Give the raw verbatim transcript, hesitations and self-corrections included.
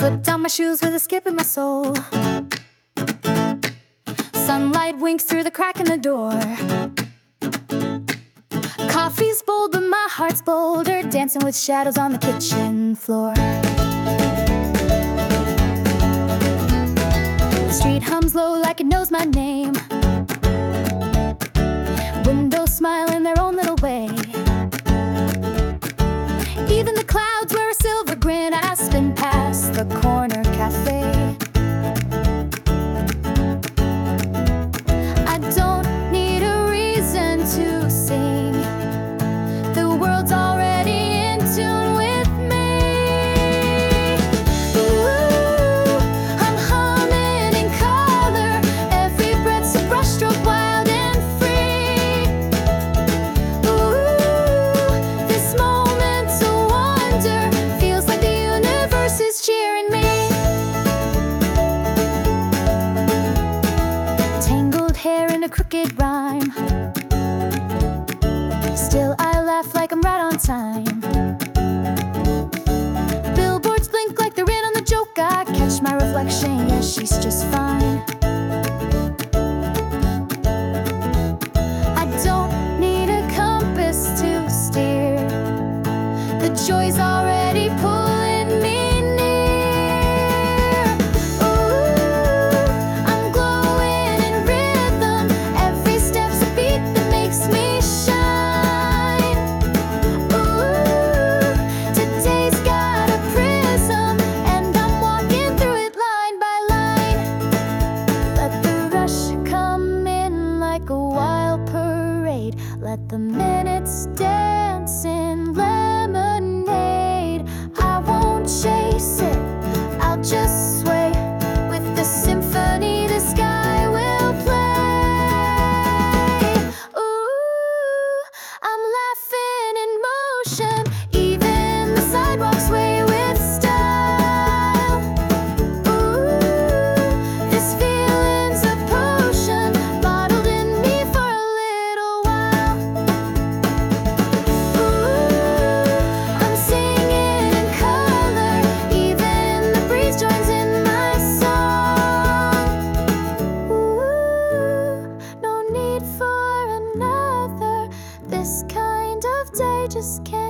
Slipped on my shoes with a skip in my soul. Sunlight winks through the crack in the door. Coffee's bold, but my heart's bolder, dancing with shadows on the kitchen floor. The street hums low like it knows my name. Windows smile in their own little way. Even the clouds wear a silver grin as I spin past the corner cafe. I don't need a reason to sing. The world's already in tune with me. Ooh, I'm humming in color. Every breath's a brushstroke, wild and free. Ooh, this moment's a wonder. Feels like the universe is cheering me. Tangled hair in a crooked rhyme. Still I laugh like I'm right on time. Billboards blink like they're in on the joke. I catch my reflection, yeah, she's just fine. I don't need a compass to steer. The joy's already pulling me near. Ooh, I'm glowing in rhythm. Every step's a beat that makes me shine. Ooh, today's got a prism, and I'm walking through it line by line. Let the rush come in like a wild parade. Let the minutes dance in lemonade. I won't chase it, I'll just sway with the symphony the sky will play. Ooh, I'm laughing in motion. Even the sidewalks sway with style. Ooh, this feeling's a potion bottled in me for a little while. Ooh, I'm singing in color. Even the breeze joins in my song. Ooh, no need for another. This kind of day just can't